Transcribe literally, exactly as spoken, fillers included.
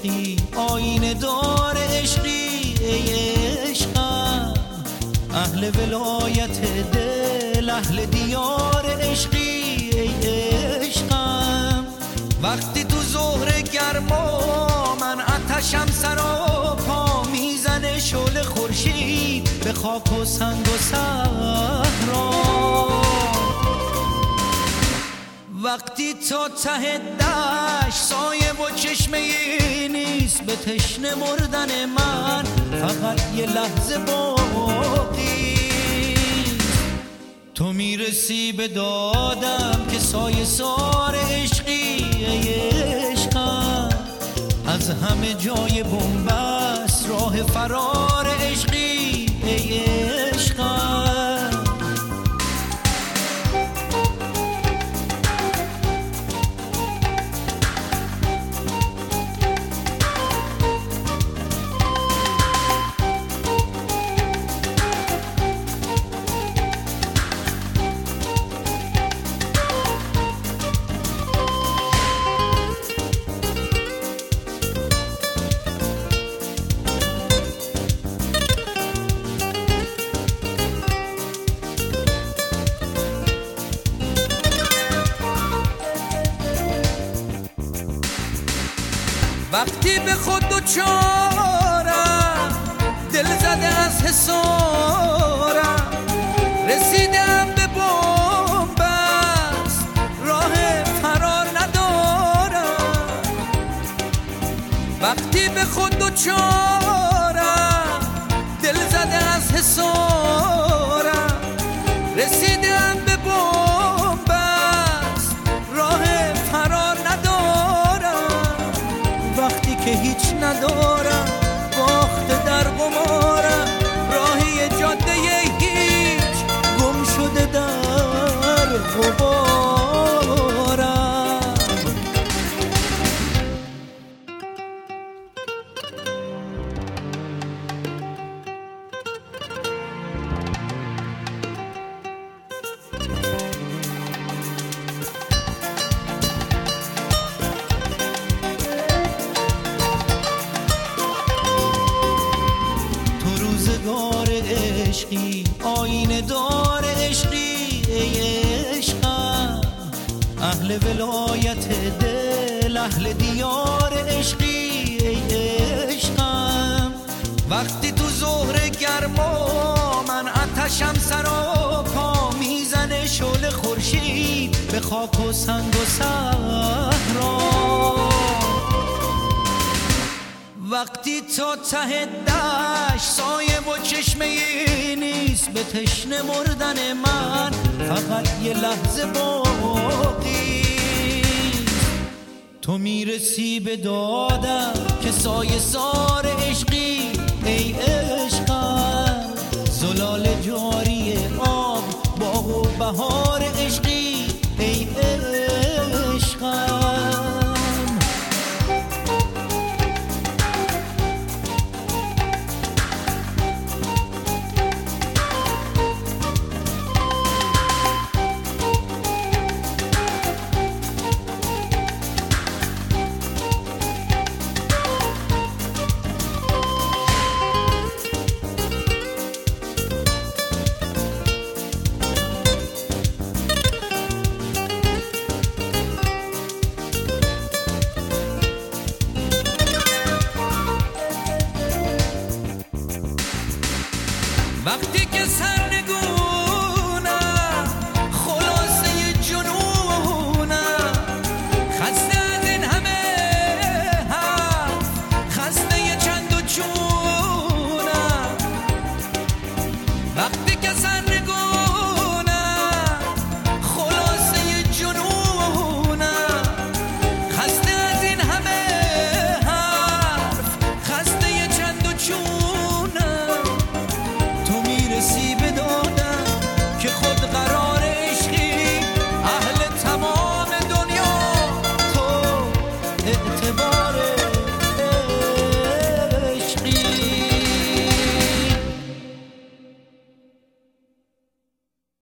عشقی آینه دار عشقی ای عشقم اهل ولایت دل اهل دیار عشقی ای عشقم وقتی تو ظهر گرما من آتشم سرا پا میزنه شعله خورشید به خاک و سنگ و صحرا وقتی تا ته دشت سایه و چشمه نیست به تشنه مردن من فقط یه لحظه باقی تو میرسی به دادم که سایه سار عشقی ای عشقم از همه جای بنبست راه فرار عشقی ای عشقم وقتی به خود دوچارم دل زده از حسارم رسیدم به بنبست راه فرار ندارم وقتی به خود دوچارم دل زده از حسارم رسیدم به بنبست راه فرار ندارم وقتی که هیچ ندارم باخت در قمارم راهی جاده هیچ گم شده در غبارم عشقی آینه دار عشقی ای عشقم اهل ولایت دل اهل دیار عشقی ای عشقم وقتی تو ظهر گرما من آتشم سرا پا میزنه شعله خورشید به خاک و سنگ و صحرا وقتی تا ته دشت سایه و چشمه نیست به تشنه مردن من فقط یه لحظه باقی تو میرسی به دادم که سایه سار عشقی ای عشقم زلال جاری آب باغ و بهار